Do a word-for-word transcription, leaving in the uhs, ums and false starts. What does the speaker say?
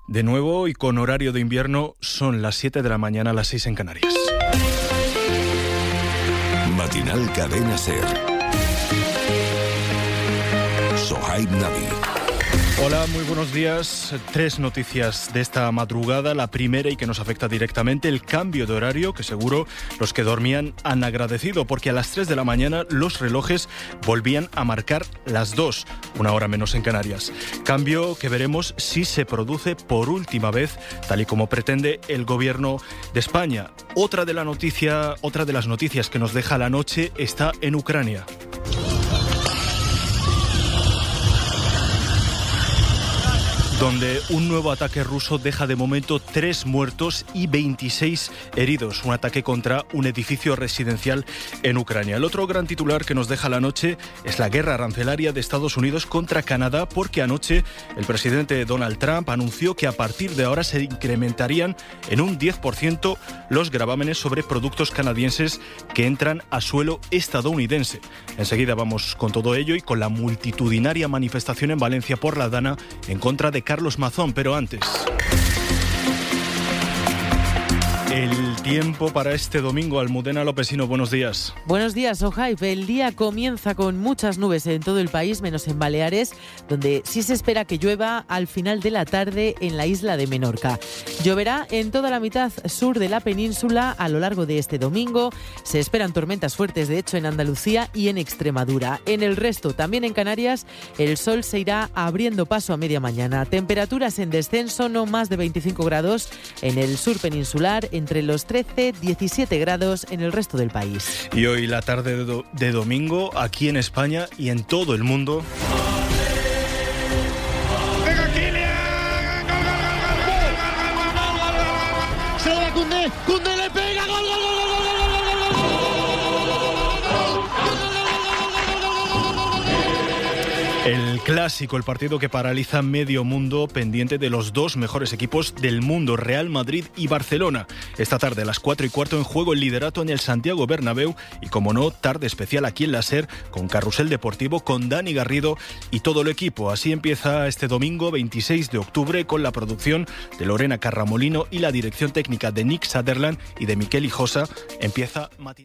De nuevo y con horario de invierno, son las siete de la mañana, las seis en Canarias. Matinal Cadena SER. Sohaib Nabi. Hola, muy buenos días. Tres noticias de esta madrugada. La primera, y que nos afecta directamente, el cambio de horario, que seguro los que dormían han agradecido, porque a las tres de la mañana los relojes volvían a marcar las dos, una hora menos en Canarias. Cambio que veremos si se produce por última vez, tal y como pretende el gobierno de España. Otra de la noticia, otra de las noticias que nos deja la noche está en Ucrania. Donde un nuevo ataque ruso deja de momento tres muertos y veintiséis heridos. Un ataque contra un edificio residencial en Ucrania. El otro gran titular que nos deja la noche es la guerra arancelaria de Estados Unidos contra Canadá, porque anoche el presidente Donald Trump anunció que a partir de ahora se incrementarían en un diez por ciento los gravámenes sobre productos canadienses que entran a suelo estadounidense. Enseguida vamos con todo ello y con la multitudinaria manifestación en Valencia por la Dana en contra de Carlos Mazón, pero antes... El tiempo para este domingo. Almudena Lopesino, buenos días. Buenos días, Sohaib. El día comienza con muchas nubes en todo el país, menos en Baleares, donde sí se espera que llueva al final de la tarde en la isla de Menorca. Lloverá en toda la mitad sur de la península a lo largo de este domingo. Se esperan tormentas fuertes, de hecho, en Andalucía y en Extremadura. En el resto, también en Canarias, el sol se irá abriendo paso a media mañana. Temperaturas en descenso, no más de veinticinco grados en el sur peninsular, entre los trece, diecisiete grados en el resto del país. Y hoy la tarde de, do- de domingo, aquí en España y en todo el mundo... ¡Venga, Kylian! ¡Gol, gol, gol, gol, gol, gol, gol, gol, gol! ¡Se lo da Koundé! ¡Koundé le pega! ¡Gol, gol, gol, gol, gol, gol, gol, gol, gol, gol! El clásico, el partido que paraliza medio mundo, pendiente de los dos mejores equipos del mundo, Real Madrid y Barcelona. Esta tarde a las cuatro y cuarto en juego el liderato en el Santiago Bernabéu y, como no, tarde especial aquí en la SER con Carrusel Deportivo, con Dani Garrido y todo el equipo. Así empieza este domingo veintiséis de octubre con la producción de Lorena Carramolino y la dirección técnica de Nick Sutherland y de Miquel Hijosa. Empieza Matinal.